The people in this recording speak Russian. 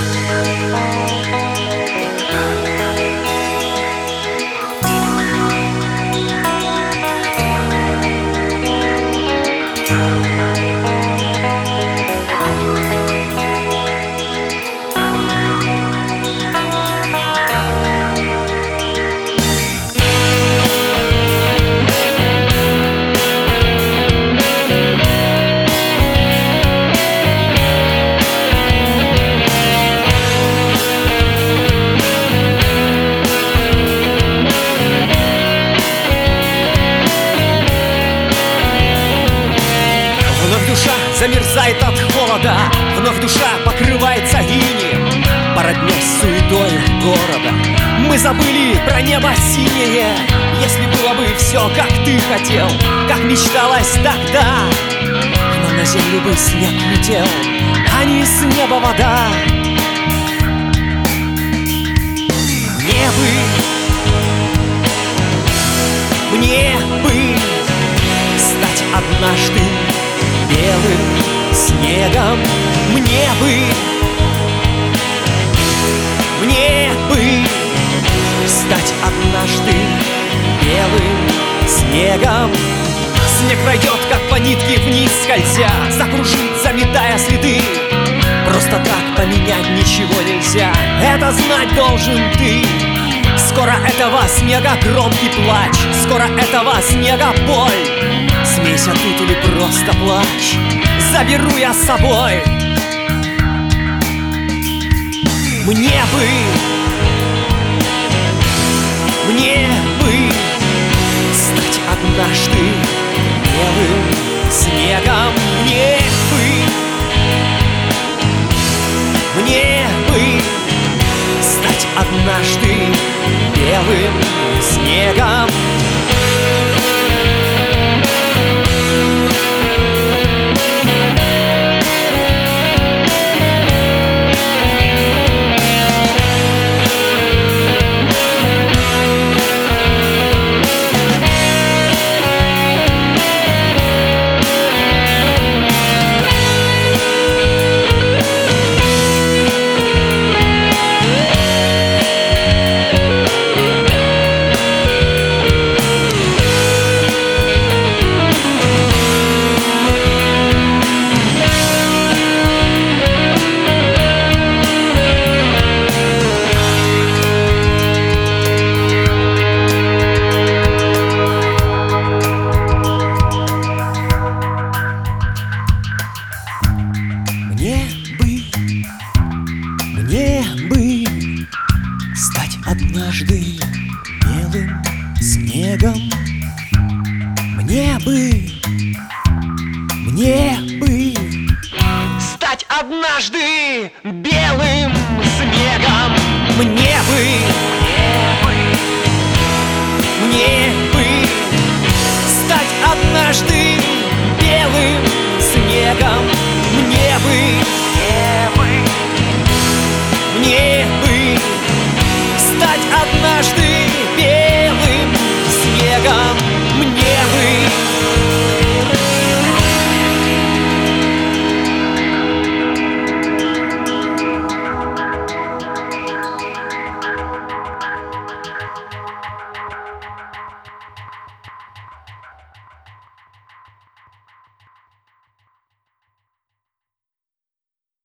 Замерзает от холода, вновь душа покрывается инеем, породнясь суетой города. Мы забыли про небо синее. Если было бы все, как ты хотел, как мечталось тогда, но на землю бы снег летел, а не с неба вода. Мне бы стать однажды белым снегом. Мне бы стать однажды белым снегом. Снег пройдет, как по нитке вниз скользя, закружит, заметая следы. Просто так поменять ничего нельзя, это знать должен ты. Скоро этого снега громкий плач, скоро этого снега боль. Смейся тут или просто плачь, заберу я с собой. Мне бы стать однажды белым снегом. Мне бы стать однажды белым снегом. Мне бы стать однажды белым снегом. Мне бы стать однажды белым снегом. Мне бы стать однажды белым снегом.